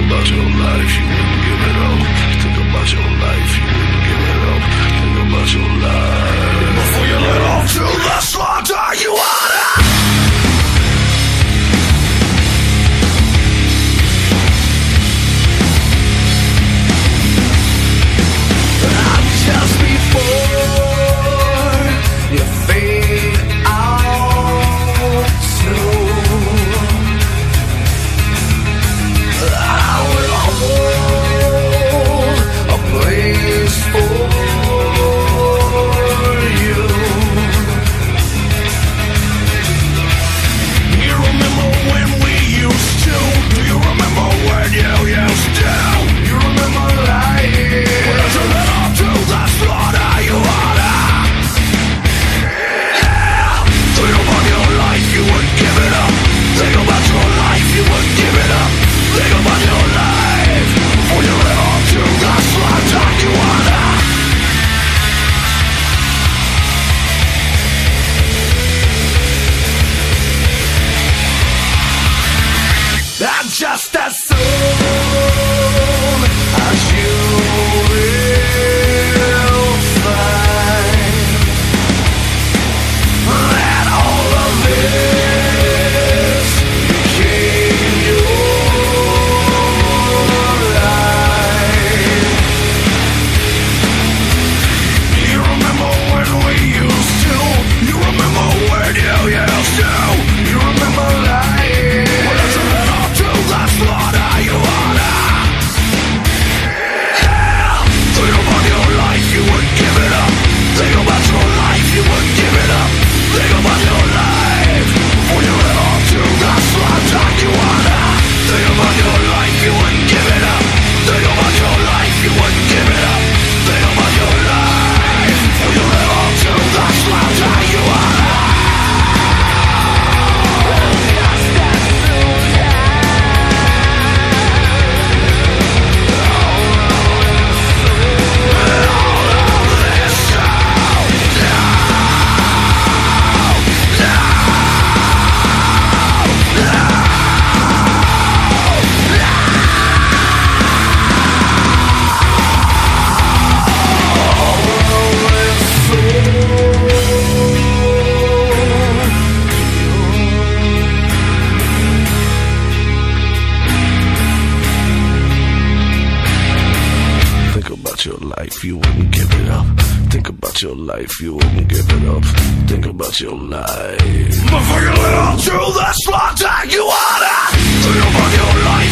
about your life, you wouldn't give it up. Think about your life, you wouldn't give it up. Think about your life. Before you let off to the slaughter, you oughta. Just before you fade out soon, I will hold a place for you. You remember when we used to? Do you remember when you used to? You remember lying? The slaughter you oughta. Yeah. Think about your life, you wouldn't give it up. Think about your life, you wouldn't give it up. Think about your life before you live up to the slaughter you oughta. And just as soon as you will find that all of this became your life. You remember when we used to? You remember when you used to? You remember lying? Well, let's head off to the slaughter you oughta. Think about your life, you wouldn't give it up. Think about your life, you wouldn't give it up. Think about your life before you live up to the slaughter you oughta. Think about your life, you wouldn't give it up. Think about your life, you wouldn't give it up. Think about your life before you live up to the slaughter you oughta. Your life, you wouldn't give it up. Think about your life, you wouldn't give it up. Think about your life before you let off to the slaughter you oughta. Think about your life.